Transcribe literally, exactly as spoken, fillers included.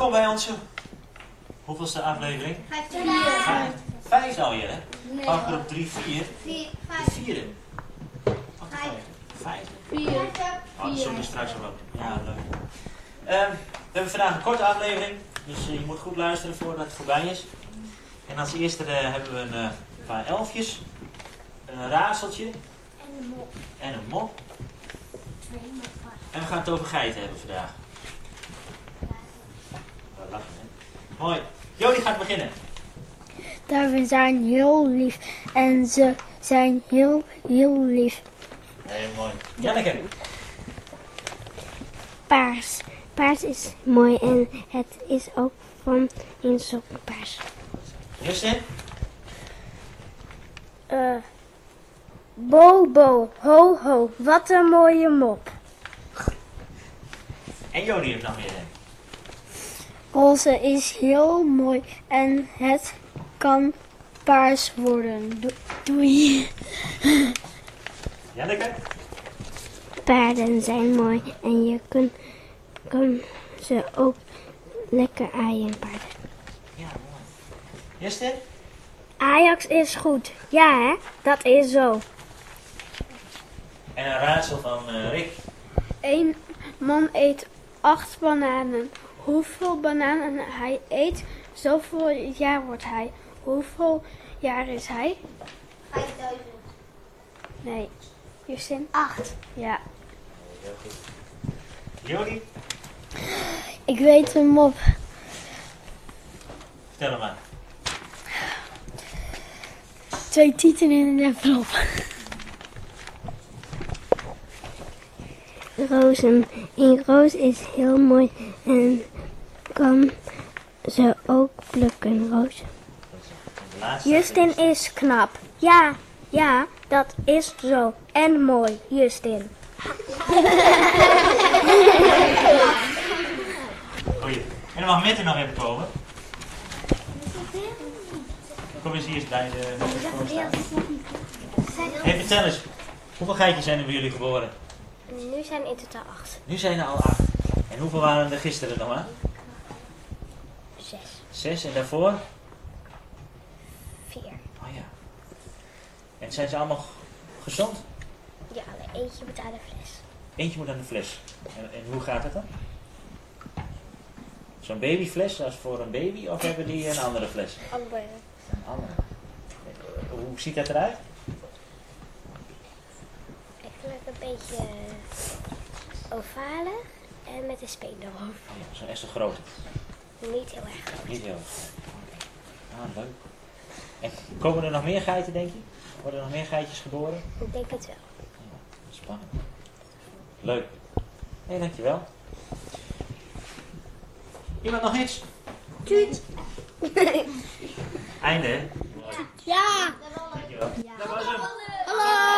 welkom bij onze... Hoeveelste aflevering? Vijf. Vijf alweer, hè? Nee. Oh, groep drie, vier. Vier, De vijf. vierde. Wat Vijf. Vijf. Vier. Oh, dat zoek ik straks wel op. Ja, leuk. Um, we hebben vandaag een korte aflevering, dus uh, je moet goed luisteren voordat het voorbij is. En als eerste uh, hebben we een uh, paar elfjes, een raadseltje En een mop. en een mop. Twee met vijf. En we gaan het over geiten hebben vandaag. Wat lachen, hè? Mooi. Jody gaat beginnen. Duiven zijn heel lief en ze zijn heel, heel lief. Heel mooi. Janneke. Paars. Paars is mooi en het is ook van een soort paars. Justin. Uh, Bobo, ho ho, wat een mooie mop. En Jody heeft nog meer. Roze is heel mooi en het kan paars worden. Do- doei. Janneke. Paarden zijn mooi en je kunt kan ze ook lekker aaien, paarden. Ja, mooi. Justin. Ajax is goed. Ja hè, dat is zo. En een raadsel van uh, Rick. Een man eet acht bananen. Hoeveel bananen hij eet, zoveel jaar wordt hij. Hoeveel jaar is hij? Vijfduizend. Nee. Justin? Acht. Ja. Heel goed. Jody. Ik weet hem mop. Vertel hem maar. Twee tieten in een envelop. Rozen. Een roos is heel mooi en kan ze ook plukken, roos. De laatste. Justin is knap. Ja, ja, dat is zo. En mooi, Justin. Goeie. En dan mag Mitte nog even komen. Kom eens hier eens bij de microfoon staan. Hey, vertel eens. Hoeveel geitjes zijn er bij jullie geboren? Nu zijn in totaal acht. Nu zijn er al acht. En hoeveel waren er gisteren nog maar? Zes. Zes en daarvoor? Vier. Oh ja. En zijn ze allemaal g- gezond? Ja, alleen eentje moet aan de fles. Eentje moet aan de fles. En, en hoe gaat het dan? Zo'n babyfles als voor een baby of hebben die een andere fles? Andere. Een andere. Hoe ziet dat eruit? Eigenlijk een beetje ovalig en met een speen erop. Oh ja, zo'n echt zo groot. Niet heel erg groot. Niet heel erg. Ah, leuk. En komen er nog meer geiten, denk je? Worden er nog meer geitjes geboren? Ik denk het wel. Ja, spannend. Leuk. Hé, hey, dankjewel. Iemand nog iets? Tuut. Einde, hè? Ja! Dankjewel. Dat was hem. Hallo!